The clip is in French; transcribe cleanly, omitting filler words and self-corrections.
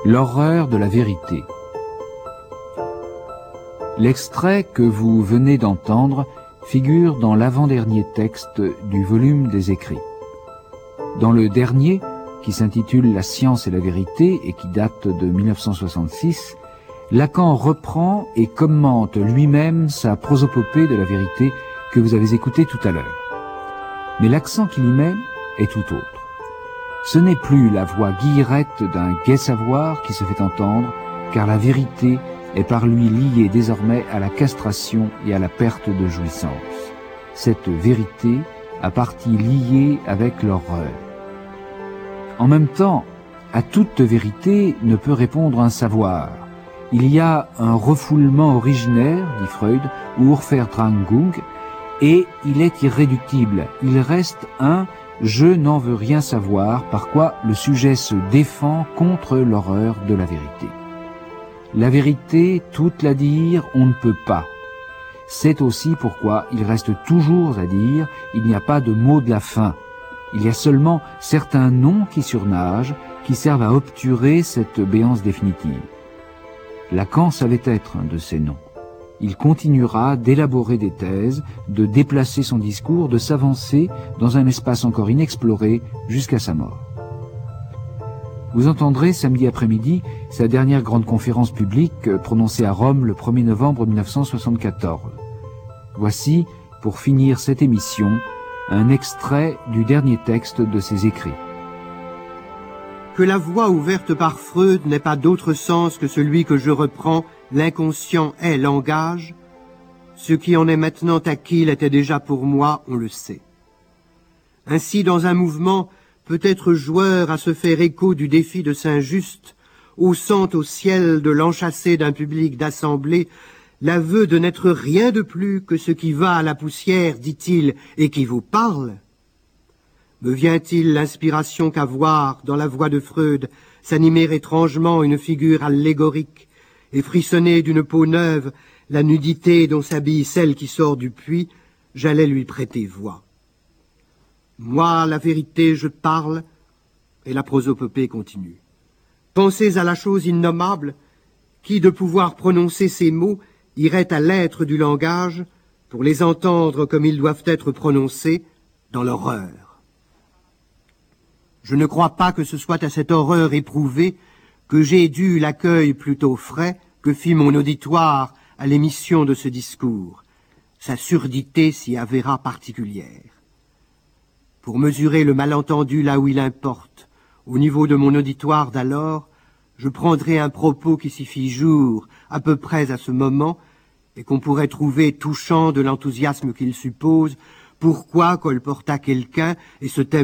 L'horreur de la vérité. L'extrait que vous venez d'entendre figure dans l'avant-dernier texte du volume des écrits. Dans le dernier, qui s'intitule « La science et la vérité » et qui date de 1966, Lacan reprend et commente lui-même sa prosopopée de la vérité que vous avez écoutée tout à l'heure. Mais l'accent qu'il y met est tout autre. Ce n'est plus la voix guillerette d'un gai savoir qui se fait entendre, car la vérité est par lui liée désormais à la castration et à la perte de jouissance. Cette vérité a partie liée avec l'horreur. En même temps, à toute vérité ne peut répondre un savoir. Il y a un refoulement originaire, dit Freud, ou Urverdrängung, et il est irréductible. Il reste un « je n'en veux rien savoir », par quoi le sujet se défend contre l'horreur de la vérité. La vérité, toute la dire, on ne peut pas. C'est aussi pourquoi il reste toujours à dire, il n'y a pas de mot de la fin. Il y a seulement certains noms qui surnagent, qui servent à obturer cette béance définitive. Lacan savait être un de ces noms. Il continuera d'élaborer des thèses, de déplacer son discours, de s'avancer dans un espace encore inexploré jusqu'à sa mort. Vous entendrez samedi après-midi sa dernière grande conférence publique prononcée à Rome le 1er novembre 1974. Voici, pour finir cette émission, un extrait du dernier texte de ses écrits. Que la voie ouverte par Freud n'ait pas d'autre sens que celui que je reprends, l'inconscient est langage, ce qui en est maintenant acquis l'était déjà pour moi, on le sait. Ainsi, dans un mouvement, peut-être joueur à se faire écho du défi de Saint-Just, haussant au ciel de l'enchâsser d'un public d'assemblée, l'aveu de n'être rien de plus que ce qui va à la poussière, dit-il, et qui vous parle. Me vient-il l'inspiration qu'à voir, dans la voix de Freud, s'animer étrangement une figure allégorique, et frissonner d'une peau neuve la nudité dont s'habille celle qui sort du puits, j'allais lui prêter voix. Moi, la vérité, je parle, et la prosopopée continue. Pensez à la chose innommable, qui, de pouvoir prononcer ces mots, irait à l'être du langage, pour les entendre comme ils doivent être prononcés, dans l'horreur. Je ne crois pas que ce soit à cette horreur éprouvée que j'ai dû l'accueil plutôt frais que fit mon auditoire à l'émission de ce discours. Sa surdité s'y avéra particulière. Pour mesurer le malentendu là où il importe, au niveau de mon auditoire d'alors, je prendrai un propos qui s'y fit jour à peu près à ce moment et qu'on pourrait trouver touchant de l'enthousiasme qu'il suppose, pourquoi colporta quelqu'un et ce thème